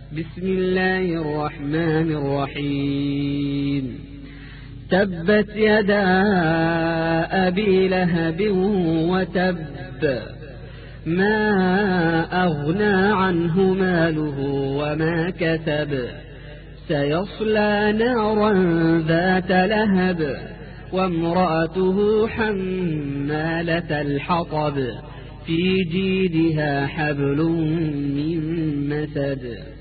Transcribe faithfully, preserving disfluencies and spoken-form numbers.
بسم الله الرحمن الرحيم تبت يدا أبي لهب وتب ما أغنى عنه ماله وما كسب سيصلى نارا ذات لهب وامرأته حمالة الحطب في جيدها حبل من مسد